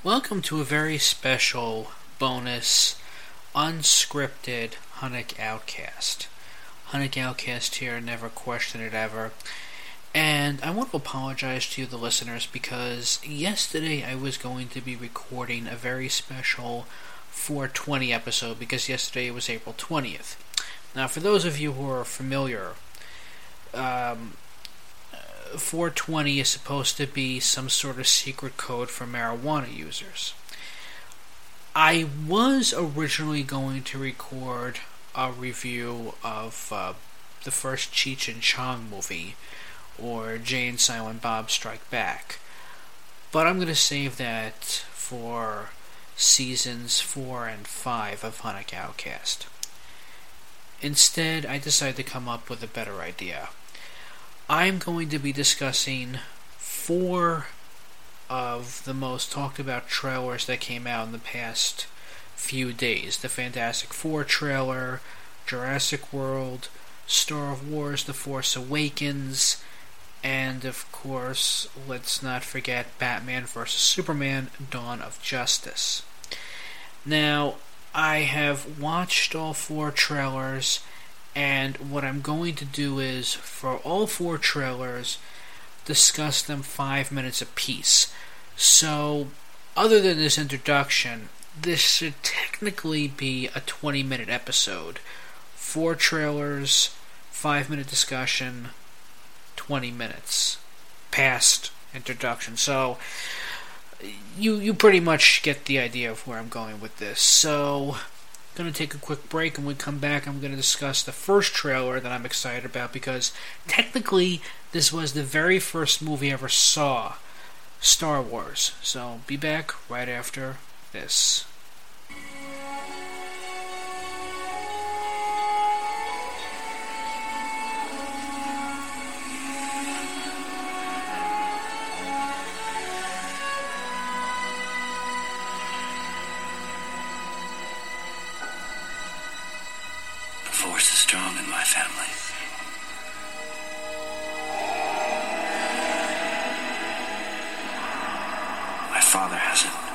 Welcome to a very special bonus unscripted Hunnick Outcast. Hunnick Outcast here, never question it ever. And I want to apologize to you, the listeners, because yesterday I was going to be recording a very special 420 episode, because yesterday was April 20th. Now, for those of you who are familiar, 420 is supposed to be some sort of secret code for marijuana users. I was originally going to record a review of the first Cheech and Chong movie, or Jay and Silent Bob Strike Back, but I'm going to save that for seasons 4 and 5 of Hunnick Outcast. Instead, I decided to come up with a better idea. I'm going to be discussing 4 of the most talked about trailers that came out in the past few days. The Fantastic Four trailer, Jurassic World, Star Wars The Force Awakens, and of course, let's not forget Batman vs. Superman Dawn of Justice. Now, I have watched all 4 trailers, and what I'm going to do is, for all 4 trailers, discuss them 5 minutes apiece. So, other than this introduction, this should technically be a 20-minute episode. 4 trailers, 5-minute discussion, 20 minutes past introduction. So, you pretty much get the idea of where I'm going with this. So, going to take a quick break, and when we come back I'm going to discuss the first trailer that I'm excited about, because technically this was the very first movie I ever saw, Star Wars. So be back right after this. Strong in my family. My father has it.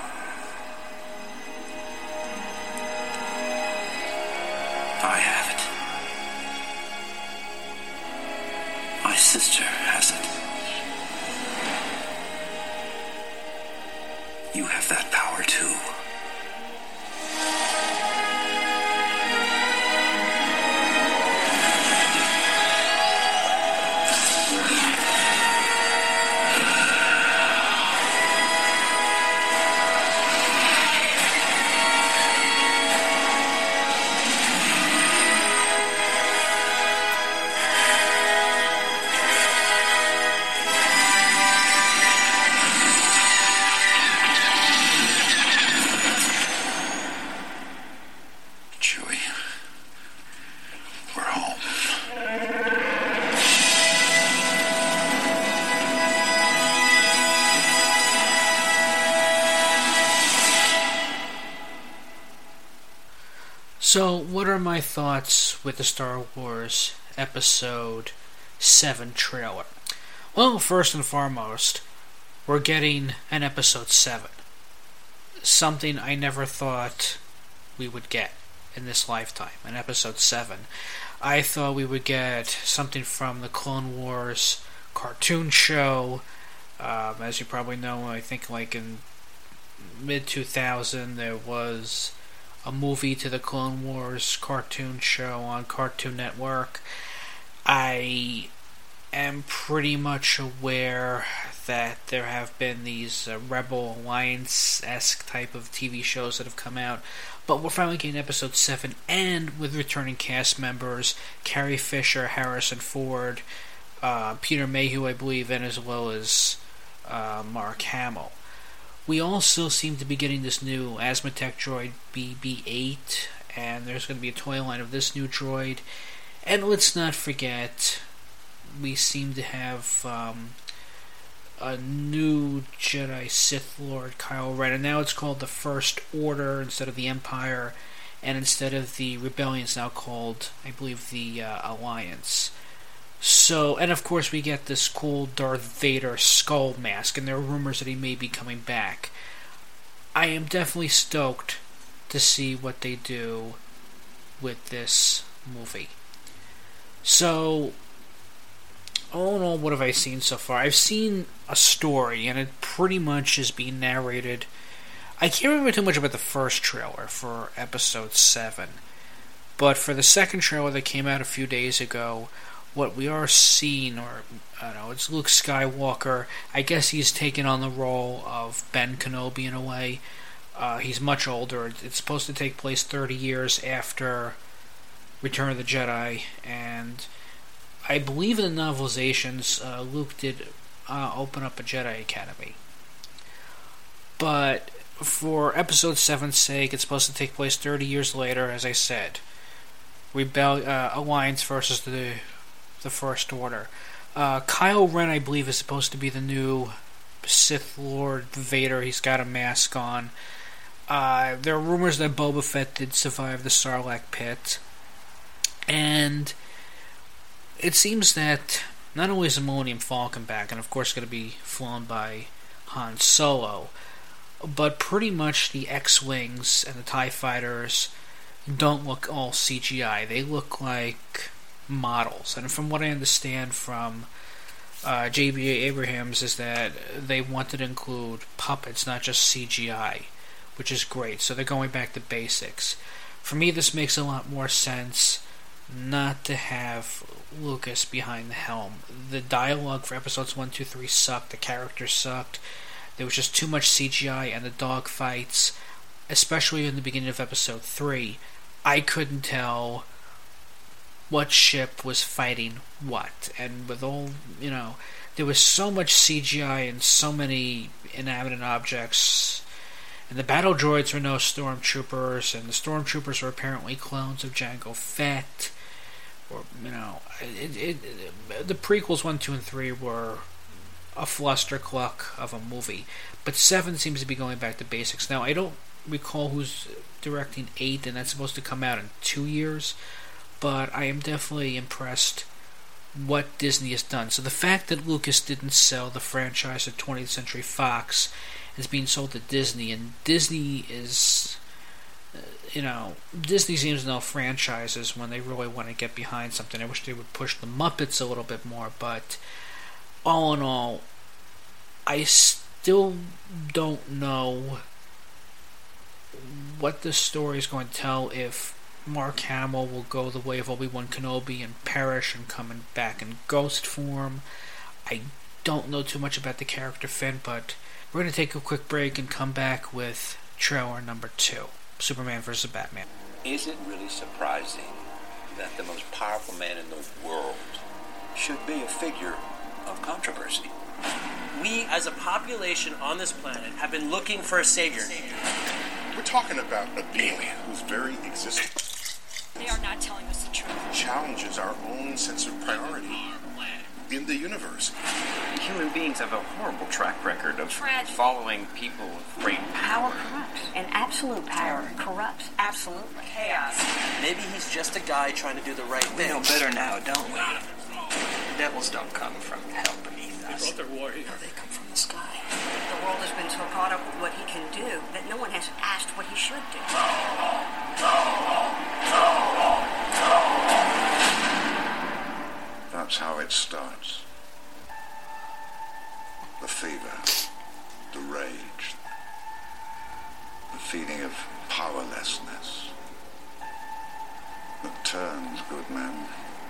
I have it. My sister has it. You have that power too. So, what are my thoughts with the Star Wars Episode 7 trailer? Well, first and foremost, we're getting an Episode 7. Something I never thought we would get in this lifetime, an Episode 7. I thought we would get something from the Clone Wars cartoon show. As you probably know, I think like in mid-2000 there was a movie to the Clone Wars cartoon show on Cartoon Network. I am pretty much aware that there have been these Rebel Alliance-esque type of TV shows that have come out, but we're finally getting Episode 7, and with returning cast members, Carrie Fisher, Harrison Ford, Peter Mayhew, I believe, and as well as Mark Hamill. We also seem to be getting this new Asmatech droid BB-8, and there's going to be a toy line of this new droid. And let's not forget, we seem to have a new Jedi Sith Lord, Kylo Ren, and now it's called the First Order instead of the Empire, and instead of the Rebellion, it's now called, I believe, the Alliance. So, and of course we get this cool Darth Vader skull mask, and there are rumors that he may be coming back. I am definitely stoked to see what they do with this movie. So, all in all, what have I seen so far? I've seen a story, and it pretty much is being narrated. I can't remember too much about the first trailer for episode 7, but for the second trailer that came out a few days ago, what we are seeing, or I don't know, it's Luke Skywalker. I guess he's taken on the role of Ben Kenobi in a way. He's much older. It's supposed to take place 30 years after Return of the Jedi, and I believe in the novelizations, Luke did open up a Jedi Academy. But for Episode 7's sake, it's supposed to take place 30 years later, as I said. Alliance versus the First Order. Kylo Ren, I believe, is supposed to be the new Sith Lord Vader. He's got a mask on. There are rumors that Boba Fett did survive the Sarlacc pit. And it seems that not only is the Millennium Falcon back, and of course going to be flown by Han Solo, but pretty much the X-Wings and the TIE Fighters don't look all CGI. They look like models. And from what I understand from J.B. Abrams is that they wanted to include puppets, not just CGI, which is great. So they're going back to basics. For me, this makes a lot more sense not to have Lucas behind the helm. The dialogue for episodes 1, 2, 3 sucked. The characters sucked. There was just too much CGI, and the dog fights, especially in the beginning of episode 3, I couldn't tell what ship was fighting what. And with all, there was so much CGI and so many inanimate objects. And the battle droids were no stormtroopers, and the stormtroopers were apparently clones of Jango Fett. Or, the prequels 1, 2, and 3 were a flustercluck of a movie. But 7 seems to be going back to basics. Now, I don't recall who's directing 8, and that's supposed to come out in 2 years. But I am definitely impressed what Disney has done. So the fact that Lucas didn't sell the franchise to 20th Century Fox is being sold to Disney, and Disney is, Disney seems to know franchises when they really want to get behind something. I wish they would push the Muppets a little bit more, but all in all, I still don't know what the story is going to tell, if Mark Hamill will go the way of Obi-Wan Kenobi and perish and come back in ghost form. I don't know too much about the character Finn, but we're going to take a quick break and come back with trailer number 2, Superman vs. Batman. Is it really surprising that the most powerful man in the world should be a figure of controversy? We, as a population on this planet, have been looking for a savior. We're talking about an alien whose very existence They are not telling us the truth. challenges our own sense of priority in the universe. Human beings have a horrible track record of Tragic. following people with great Power corrupts, and absolute power corrupts absolutely. Chaos. Maybe he's just a guy trying to do the right We thing. know better now, don't we? Devils don't come from hell beneath us. They They come from the sky. The world has been so caught up with what he can do that no one has asked what he should do. That's how it starts. The fever, the rage, the feeling of powerlessness that turns good men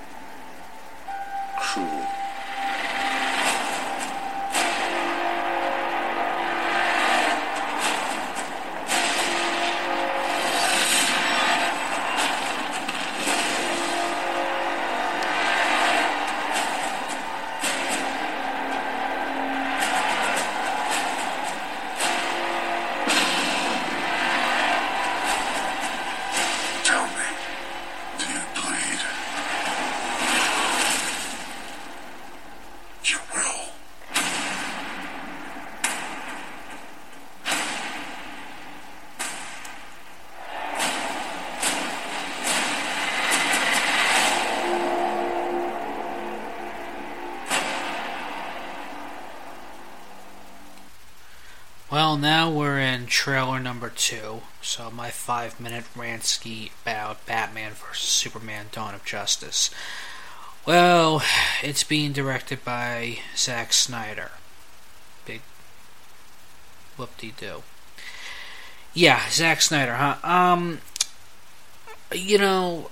cruel. Tell me, do you bleed? Well, now we're in trailer number 2, so my 5-minute rant ski about Batman vs. Superman Dawn of Justice. Well, it's being directed by Zack Snyder. Big whoop-de-doo. Yeah, Zack Snyder, huh? You know,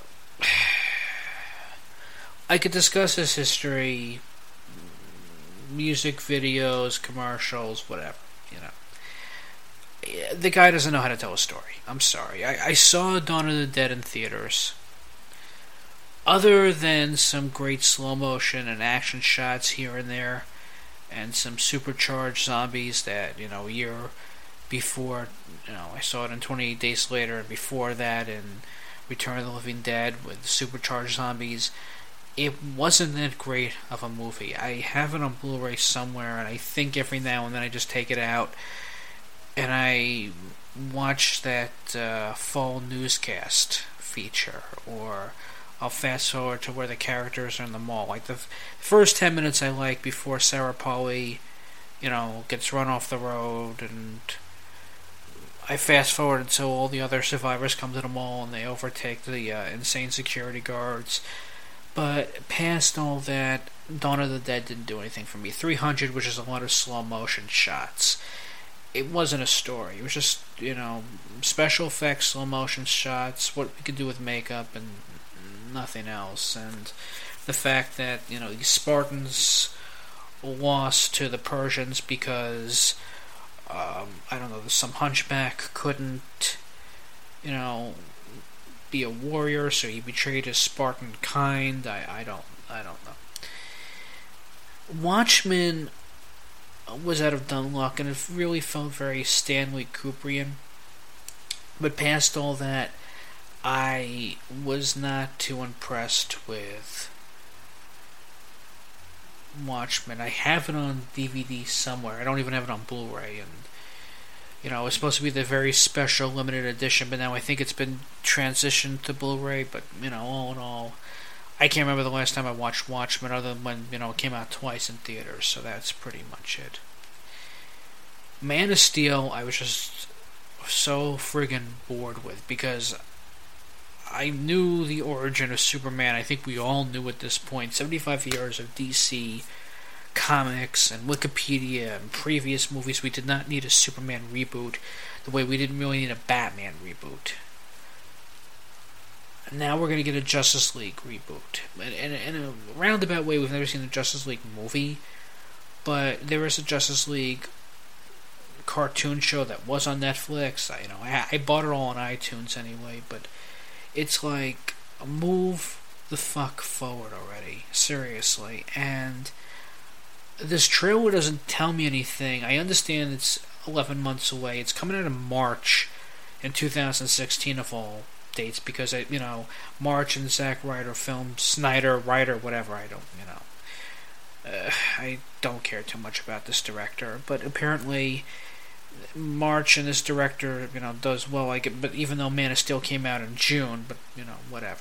I could discuss his history, music videos, commercials, whatever, you know. The guy doesn't know how to tell a story. I'm sorry. I saw Dawn of the Dead in theaters. Other than some great slow motion and action shots here and there, and some supercharged zombies that, you know, a year before, you know, I saw it in 28 Days Later, and before that in Return of the Living Dead with supercharged zombies, it wasn't that great of a movie. I have it on Blu-ray somewhere, and I think every now and then I just take it out and I watch that fall newscast feature, or I'll fast forward to where the characters are in the mall. Like the first 10 minutes I like before Sarah Polley, you know, gets run off the road, and I fast forward until all the other survivors come to the mall and they overtake the insane security guards. But past all that, Dawn of the Dead didn't do anything for me. 300 was just a lot of slow motion shots. It wasn't a story. It was just, you know, special effects, slow motion shots, what we could do with makeup, and nothing else. And the fact that, you know, the Spartans lost to the Persians because, I don't know, some hunchback couldn't, you know, be a warrior, so he betrayed his Spartan kind. I don't know. Watchmen was out of dumb luck, and it really felt very Stanley Kubrian. But past all that, I was not too impressed with Watchmen. I have it on DVD somewhere. I don't even have it on Blu-ray, and you know, it was supposed to be the very special limited edition, but now I think it's been transitioned to Blu-ray. But, you know, all in all, I can't remember the last time I watched Watchmen other than when, you know, it came out twice in theaters, so that's pretty much it. Man of Steel, I was just so friggin' bored with, because I knew the origin of Superman. I think we all knew at this point. 75 years of DC comics and Wikipedia and previous movies. We did not need a Superman reboot the way we didn't really need a Batman reboot. Now we're going to get a Justice League reboot. In a roundabout way, we've never seen a Justice League movie, but there is a Justice League cartoon show that was on Netflix. I bought it all on iTunes anyway, but it's like, move the fuck forward already. Seriously. And this trailer doesn't tell me anything. I understand it's 11 months away. It's coming out in March in 2016 of all dates, because, you know, March and Zack Ryder filmed, Snyder, Ryder, whatever, I don't care too much about this director, but apparently March and this director, you know, does well. But even though Man of Steel came out in June, but, you know, whatever.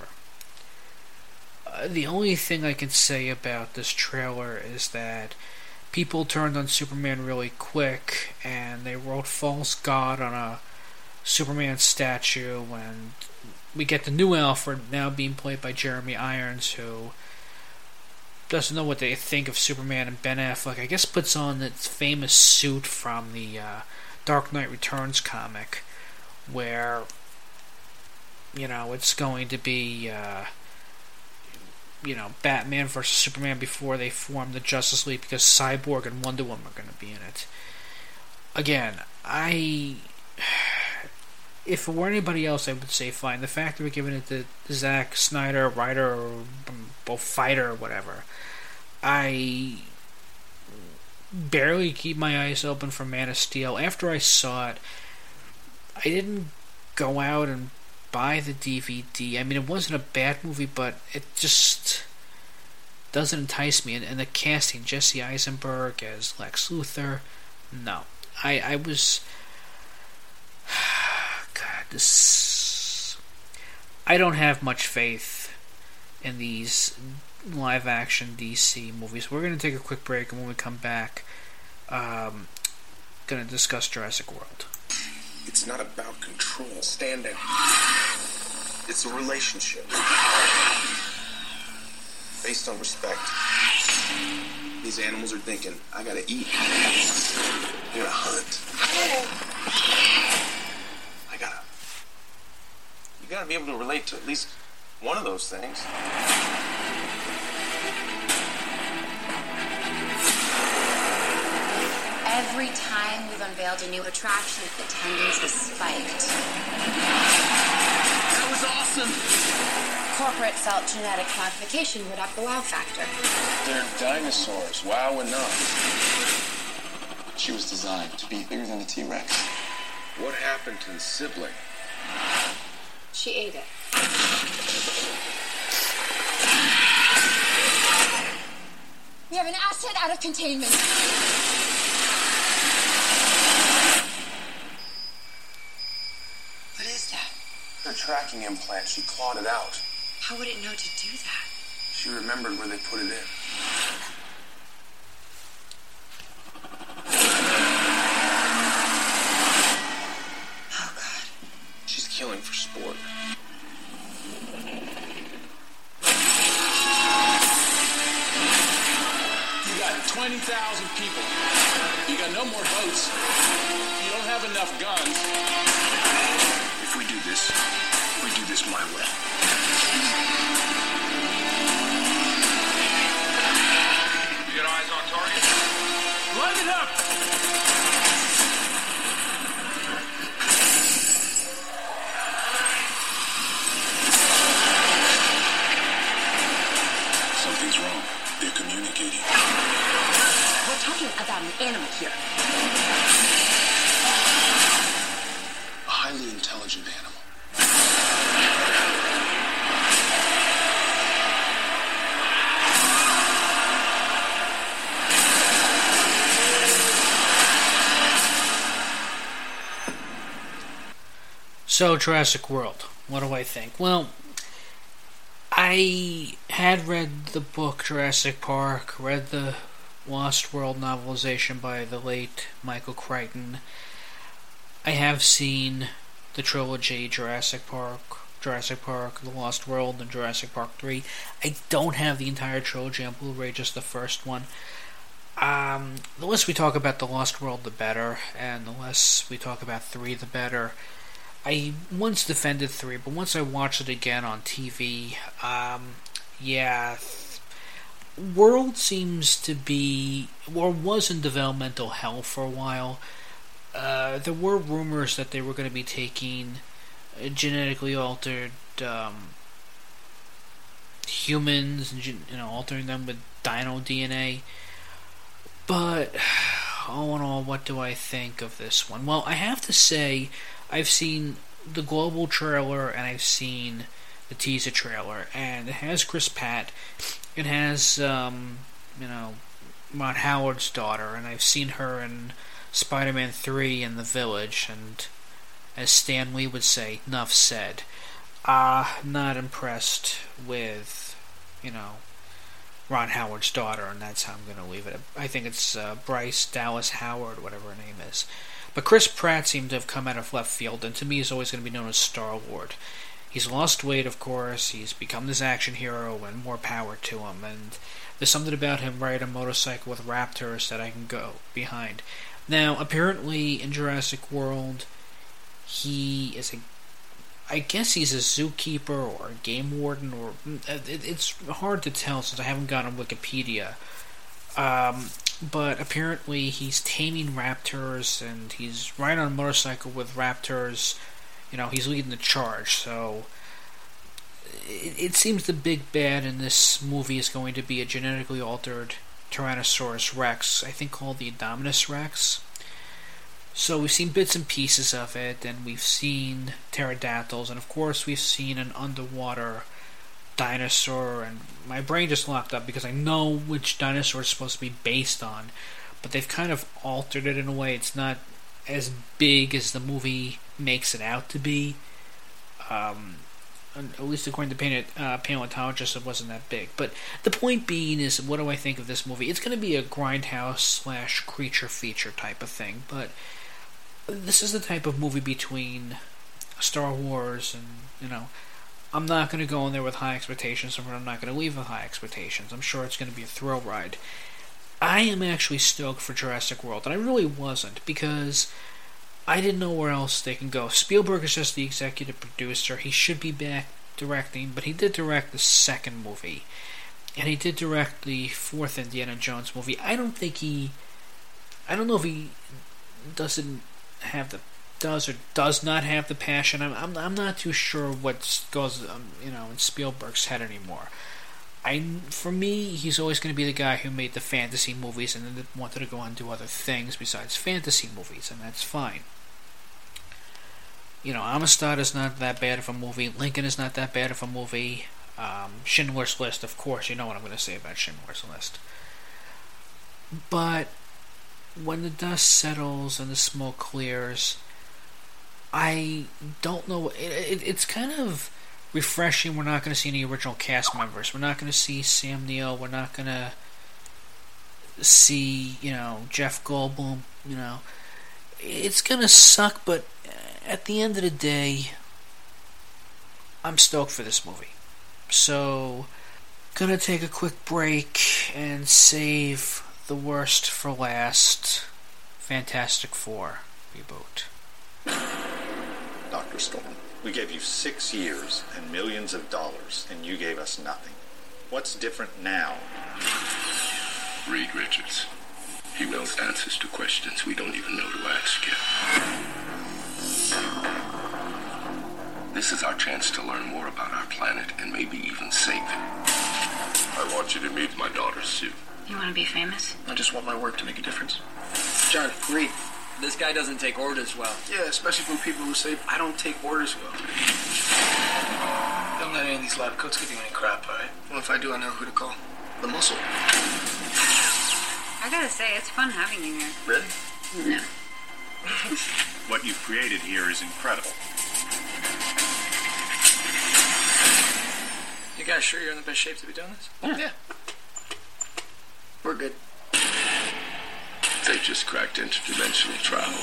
The only thing I can say about this trailer is that people turned on Superman really quick, and they wrote False God on a Superman statue, and we get the new Alfred now being played by Jeremy Irons, who doesn't know what they think of Superman, and Ben Affleck, I guess, puts on that famous suit from the Dark Knight Returns comic, where, you know, it's going to be you know, Batman versus Superman before they form the Justice League, because Cyborg and Wonder Woman are going to be in it. Again, if it were anybody else, I would say fine. The fact that we're giving it to Zack Snyder, writer, or both fighter, or whatever, I barely keep my eyes open for Man of Steel. After I saw it, I didn't go out and buy the DVD. I mean, it wasn't a bad movie, but it just doesn't entice me. And the casting, Jesse Eisenberg as Lex Luthor, no. I was... God, this... I don't have much faith in these live-action DC movies. We're going to take a quick break, and when we come back, going to discuss Jurassic World. It's not about control. Stand down. It's a relationship based on respect. These animals are thinking, I gotta eat. I gotta hunt. You gotta be able to relate to at least one of those things. Every time we've unveiled a new attraction, attendance has spiked. That was awesome. Corporate felt genetic modification would up the wow factor. They're dinosaurs. Wow enough. She was designed to be bigger than the T-Rex. What happened to the sibling? She ate it. We have an asset out of containment. What is that? Her tracking implant. She clawed it out. How would it know to do that? She remembered where they put it in. Oh, God. She's killing for sport. You got 20,000 people. You got no more boats. You don't have enough guns. If we do this my way. You got eyes on target? Light it up! Something's wrong. They're communicating. We're talking about an animal here. A highly intelligent animal. So, Jurassic World. What do I think? Well, I had read the book Jurassic Park, read the Lost World novelization by the late Michael Crichton. I have seen the trilogy Jurassic Park, The Lost World, and Jurassic Park 3. I don't have the entire trilogy on Blu-ray, just the first one. The less we talk about The Lost World, the better, and the less we talk about 3, the better. I once defended 3, but once I watched it again on TV, World seems to be, or was in developmental hell for a while. There were rumors that they were going to be taking genetically altered humans and altering them with dino DNA. But all in all, what do I think of this one? Well, I have to say, I've seen the global trailer and I've seen the teaser trailer, and it has Chris Pratt. It has Ron Howard's daughter, and I've seen her in Spider-Man 3 and The Village, and as Stan Lee would say, enough said. Not impressed with, Ron Howard's daughter, and that's how I'm going to leave it. I think it's Bryce Dallas Howard, whatever her name is. But Chris Pratt seemed to have come out of left field, and to me he's always going to be known as Star-Lord. He's lost weight, of course, he's become this action hero, and more power to him, and there's something about him riding a motorcycle with raptors that I can go behind. Now, apparently in Jurassic World, he is I guess he's a zookeeper or a game warden, or it's hard to tell since I haven't gone on Wikipedia. But apparently he's taming raptors, and he's riding on a motorcycle with raptors. He's leading the charge. So it seems the big bad in this movie is going to be a genetically altered Tyrannosaurus Rex, I think called the Indominus Rex. So we've seen bits and pieces of it, and we've seen pterodactyls, and of course we've seen an underwater dinosaur, and my brain just locked up because I know which dinosaur it's supposed to be based on, but they've kind of altered it in a way. It's not as big as the movie makes it out to be. at least according to paleontologists, it wasn't that big. But the point being is, what do I think of this movie? It's going to be a grindhouse / creature feature type of thing, but this is the type of movie between Star Wars and, I'm not going to go in there with high expectations, and I'm not going to leave with high expectations. I'm sure it's going to be a thrill ride. I am actually stoked for Jurassic World, and I really wasn't, because I didn't know where else they can go. Spielberg is just the executive producer. He should be back directing, but he did direct the second movie, and he did direct the fourth Indiana Jones movie. I don't know if he does or does not have the passion. I'm not too sure what goes in Spielberg's head anymore. For me, he's always going to be the guy who made the fantasy movies and then wanted to go on and do other things besides fantasy movies, and that's fine. Amistad is not that bad of a movie. Lincoln is not that bad of a movie. Schindler's List, of course, you know what I'm going to say about Schindler's List. But when the dust settles and the smoke clears, I don't know. It's kind of refreshing. We're not going to see any original cast members. We're not going to see Sam Neill. We're not going to see, Jeff Goldblum. It's going to suck, but at the end of the day, I'm stoked for this movie. So, gonna take a quick break and save the worst for last. Fantastic Four reboot. Dr. Storm, we gave you 6 years and millions of dollars, and you gave us nothing. What's different now? Reed Richards. He knows answers to questions we don't even know to ask yet. This is our chance to learn more about our planet and maybe even save it. I want you to meet my daughter, Sue. You want to be famous? I just want my work to make a difference. John, Reed. This guy doesn't take orders well. Yeah, especially from people who say I don't take orders well. Don't let any of these lab coats give you any crap, alright? Well, if I do, I know who to call. The muscle. I gotta say, it's fun having you here. Really? No. What you've created here is incredible. You guys sure you're in the best shape to be doing this? Yeah. We're good. They just cracked interdimensional travel.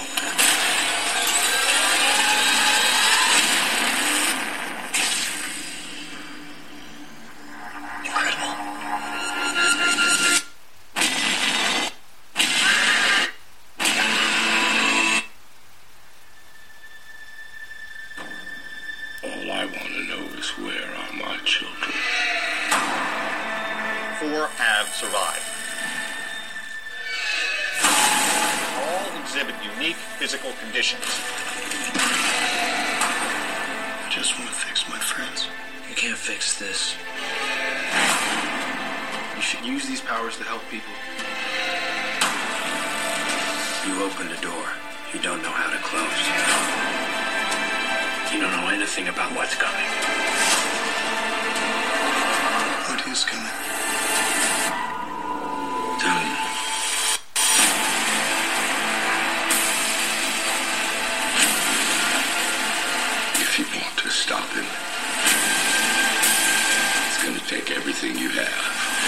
All I want to know is where are my children? 4 have survived. All exhibit unique physical conditions. I just want to fix my friends. You can't fix this. You should use these powers to help people. You opened a door you don't know how to close. You don't know anything about what's coming. What is coming? Doom. If you want to stop him, it's going to take everything you have.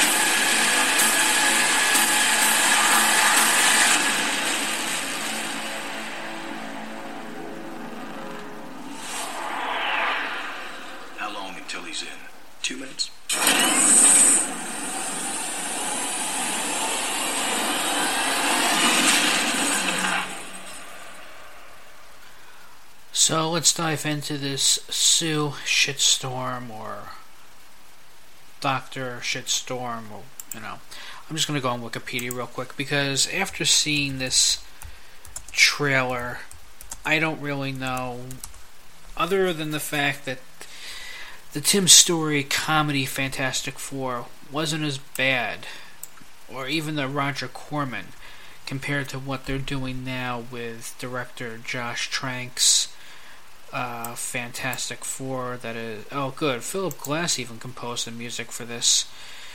How long until he's in? 2 minutes. So let's dive into this Sue shitstorm or Dr. shitstorm, or I'm just going to go on Wikipedia real quick, because after seeing this trailer, I don't really know, other than the fact that the Tim Story comedy Fantastic Four wasn't as bad, or even the Roger Corman, compared to what they're doing now with director Josh Trank's Fantastic Four. That is, oh good, Philip Glass even composed the music for this.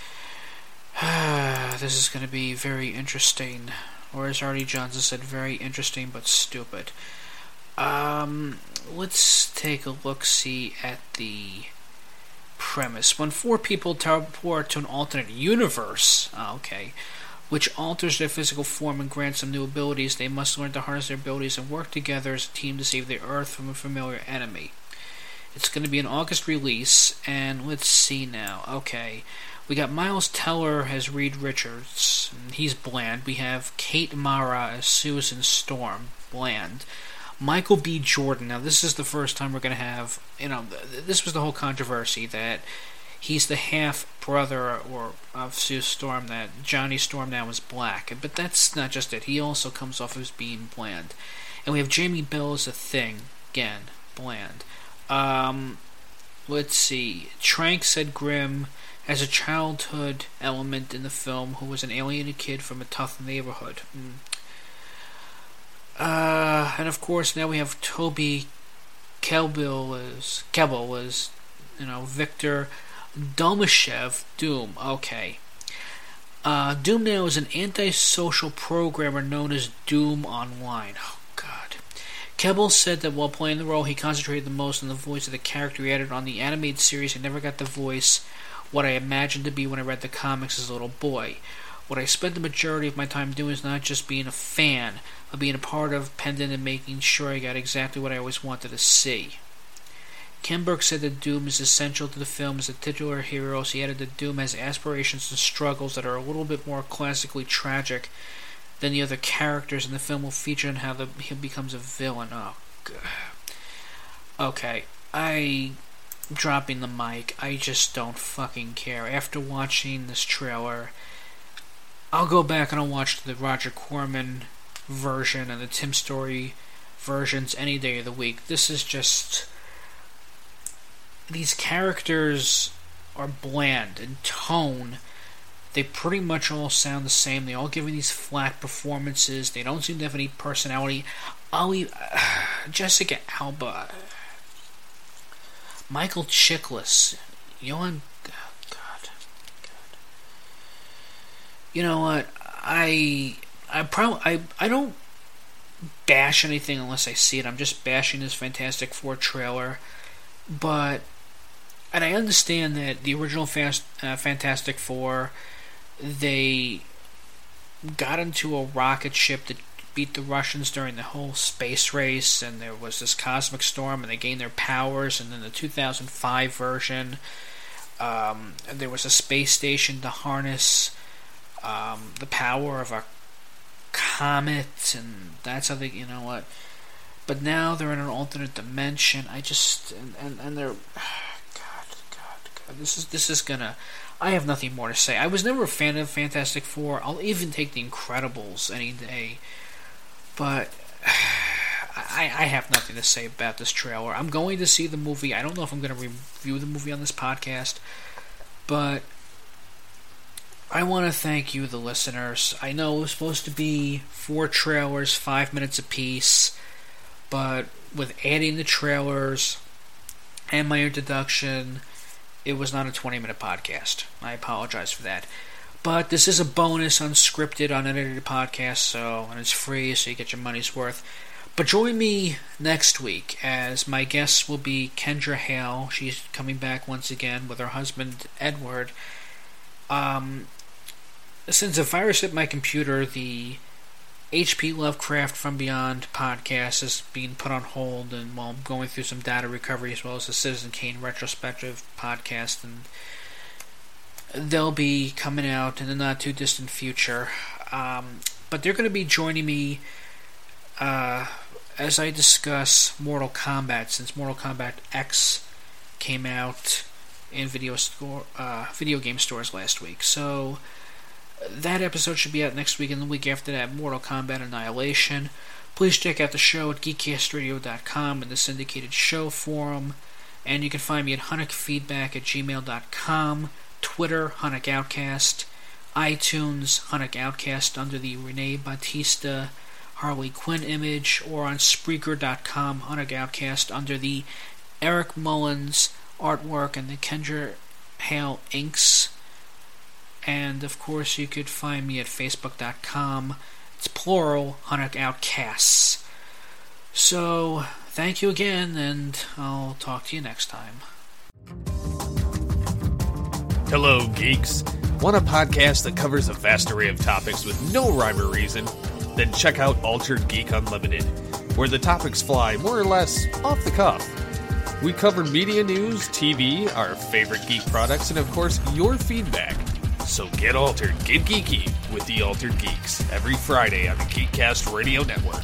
This is going to be very interesting, or as Artie Johnson said, very interesting but stupid. Let's take a look-see at the premise. When 4 people teleport to an alternate universe, which alters their physical form and grants them new abilities, they must learn to harness their abilities and work together as a team to save the Earth from a familiar enemy. It's going to be an August release, and let's see now. Okay, we got Miles Teller as Reed Richards, and he's bland. We have Kate Mara as Susan Storm, bland. Michael B. Jordan. Now, this is the first time we're going to have, this was the whole controversy that he's the half-brother of Sue Storm, that Johnny Storm now is black. But that's not just it. He also comes off as being bland. And we have Jamie Bell as a Thing. Again, bland. Let's see. Trank said Grimm has a childhood element in the film who was an alienated kid from a tough neighborhood. And of course now we have Toby Kebbell as Victor Domashev, Doom. Okay. Doom now is an antisocial programmer known as Doom Online. Oh, God. Kebbell said that while playing the role, he concentrated the most on the voice of the character he added on the animated series. He never got the voice what I imagined to be when I read the comics as a little boy. What I spent the majority of my time doing is not just being a fan, but being a part of Pendant and making sure I got exactly what I always wanted to see. Ken Burke said that Doom is essential to the film as a titular hero, so he added that Doom has aspirations and struggles that are a little bit more classically tragic than the other characters, and the film will feature on how he becomes a villain. Oh, God. Okay, dropping the mic. I just don't fucking care. After watching this trailer, I'll go back and I'll watch the Roger Corman version and the Tim Story versions any day of the week. This is just... These characters are bland in tone. They pretty much all sound the same. They all give me these flat performances. They don't seem to have any personality. Jessica Alba, Michael Chiklis, Johan. God. You know what? I don't bash anything unless I see it. I'm just bashing this Fantastic Four trailer, and I understand that the original Fantastic Four, they got into a rocket ship that beat the Russians during the whole space race, and there was this cosmic storm, and they gained their powers. And then the 2005 version, there was a space station to harness the power of a comet, and that's how they, you know what. But now they're in an alternate dimension. I just and they're God. This is gonna. I have nothing more to say. I was never a fan of Fantastic Four. I'll even take The Incredibles any day. But I have nothing to say about this trailer. I'm going to see the movie. I don't know if I'm going to review the movie on this podcast, but I want to thank you, the listeners. I know it was supposed to be 4 trailers, 5 minutes apiece, but with adding the trailers and my introduction, it was not a 20-minute podcast. I apologize for that. But this is a bonus, unscripted, unedited podcast, and it's free, so you get your money's worth. But join me next week, as my guest will be Kendra Hale. She's coming back once again with her husband, Edward. Since a virus hit my computer, the H.P. Lovecraft From Beyond podcast is being put on hold, and while I'm going through some data recovery, as well as the Citizen Kane retrospective podcast, and they'll be coming out in the not too distant future. But they're going to be joining me as I discuss Mortal Kombat, since Mortal Kombat X came out in video game stores last week. So that episode should be out next week, and the week after that, Mortal Kombat Annihilation. Please check out the show at geekcastradio.com and the syndicated show forum, and you can find me at hunnickfeedback@gmail.com, Twitter, Hunnick Outcast, iTunes, Hunnick Outcast under the Renee Bautista Harley Quinn image, or on Spreaker.com, Hunnick Outcast under the Eric Mullins artwork and the Kendra Hale inks. And of course you could find me at Facebook.com, it's plural, Hunnick Outcasts. So, thank you again, and I'll talk to you next time. Hello, geeks. Want a podcast that covers a vast array of topics with no rhyme or reason? Then check out Altered Geek Unlimited, where the topics fly more or less off the cuff. We cover media news, TV, our favorite geek products, and of course, your feedback. So get altered, get geeky with the Altered Geeks every Friday on the Geekcast Radio Network.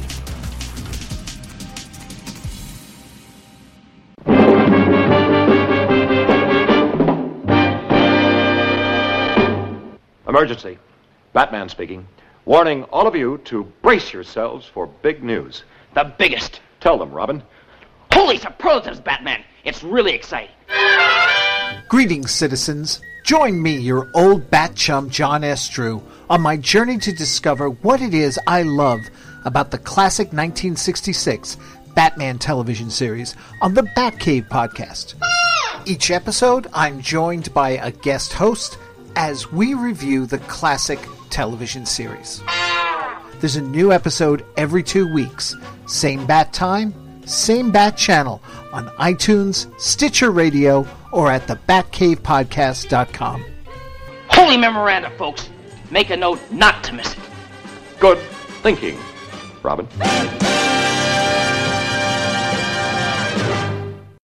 Emergency. Batman speaking. Warning all of you to brace yourselves for big news. The biggest. Tell them, Robin. Holy superlatives, Batman! It's really exciting. Greetings, citizens. Join me, your old bat chum, John S. Drew, on my journey to discover what it is I love about the classic 1966 Batman television series on the Batcave podcast. Each episode, I'm joined by a guest host as we review the classic television series. There's a new episode every 2 weeks. Same bat time, same bat channel on iTunes, Stitcher Radio, or at thebatcavepodcast.com. Holy memoranda, folks. Make a note not to miss it. Good thinking, Robin.